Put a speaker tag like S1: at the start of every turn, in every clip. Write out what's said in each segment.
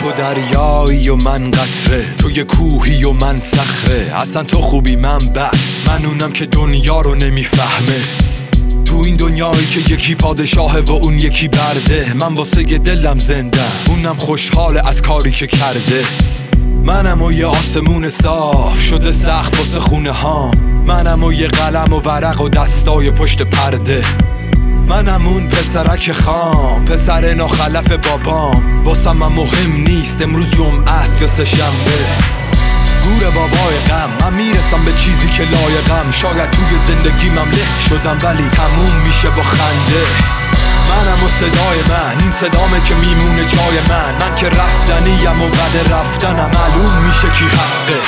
S1: تو دریایی و من قطره، تو یه کوهی و من صخره. اصلا تو خوبی من بد، من اونم که دنیا رو نمیفهمه. تو این دنیایی که یکی پادشاهه و اون یکی برده، من واسه دلم زنده، اونم خوشحاله از کاری که کرده. منم و یه آسمون صاف شده سقف واسه خونه هام، منم و یه قلم و ورق و دستای پشت پرده. منم اون پسرک خام، پسر ناخلف بابام. واسم من مهم نیست امروز جمعه است یا سه‌شنبه. گور بابای غم، من میرسم به چیزی که لایقم. شاید توی زندگیم له شدم ولی تموم میشه با خنده. منم و صدای من، این صدامه که میمونه جای من که رفتنیم و بعد رفتنم معلوم میشه کی حقه.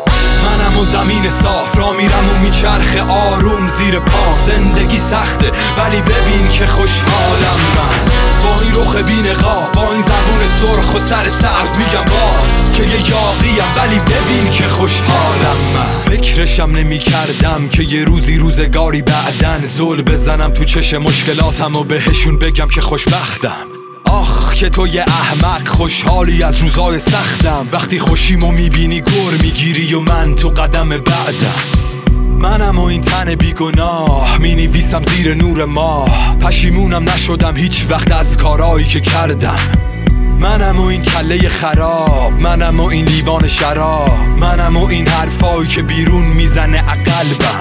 S1: منم و زمین صاف را میرم و میچرخه آروم زیر پام. زندگی سخته ولی ببین که خوشحالم من، با این رخ بی نقاب، با این زبون سرخ و سر سبز. میگم باز که یه یاقیم ولی ببین که خوشحالم من. فکرشم نمی کردم که یه روزگاری بعدن زل بزنم تو چشم مشکلاتم و بهشون بگم که خوشبختم. آخ که تو یه احمق خوشحالی از روزای سختم. وقتی خوشیمو میبینی گر میگیری و من تو قدم بعدم. منم و این تن بیگناه مینویسم زیر نور ماه. پشیمونم نشدم هیچ وقت از کارایی که کردم. منم و این کله خراب، منم و این لیوان شراب، منم و این حرفایی که بیرون میزنه قلبم.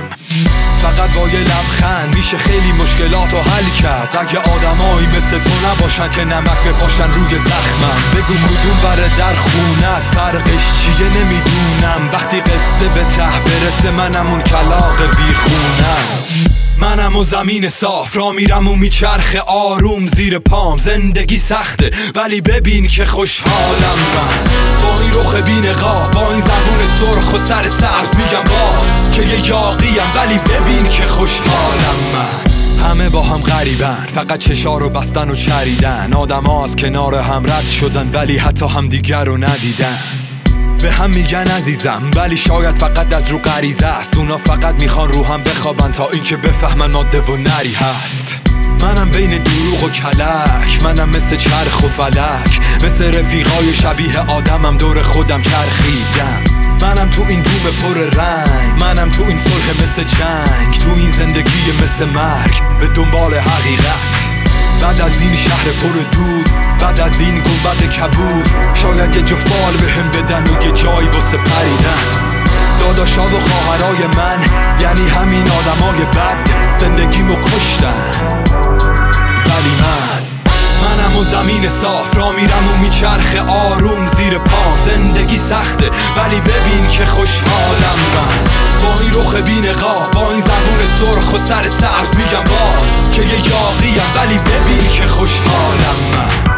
S1: فقط با یه لبخند میشه خیلی مشکلاتو حل کرد. اگه آدمایی مثل تو نباشن که نمک بپاشن روی زخمم. بگو کدوم بره در خونه است، فرقش چیه نمیدونم. وقتی قصه به ته برسه منم اون کلاغ بیخونم. منم و زمین صاف را میرم و میچرخه آروم زیر پام. زندگی سخته ولی ببین که خوشحالم من، با این رخ بی نقاب، با این زبون سرخ و سر سبز. میگم باز که یه یاقیم ولی ببین که خوشحالم من. همه با هم غریبن، فقط چشا رو بستن و چریدن. آدم ها از کنار هم رد شدن ولی حتی هم دیگر رو ندیدن. به هم میگن عزیزم ولی شاید فقط از رو غریزه است. اونا فقط میخوان رو هم بخوابن تا اینکه بفهمن ماده و نری هست. منم بین دروغ و کلک، منم مثل چرخ و فلک، مثل رفیقای شبیه آدمم دور خودم چرخیدم. منم تو این دوم پر رنگ، منم تو این صلح مثل جنگ، تو این زندگی مثل مرگ به دنبال حقیقت. بعد از این شهر پر دود، بعد از این گنبد کبود، شاید یه جفت بال بهم بدن و یه جایی واسه پریدن. داداشا و خواهرای من یعنی همین آدمای بد زندگیمو کشتن. ولی منم و زمین صاف را میرم و میچرخه آروم زیر پام. زندگی سخته ولی ببین که خوشحالم من، با این رخ بی نقاب، با این زبون سرخ و سر سبز. میگم باز که یه یاقیم ولی ببین که خوشحالم من.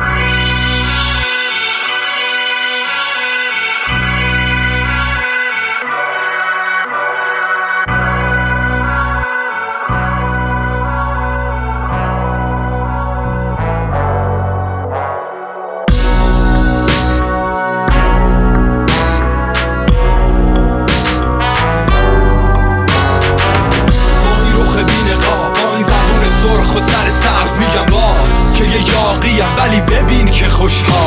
S1: و سر سبز. میگم باز که یه یاقیم ولی ببین که خوشحال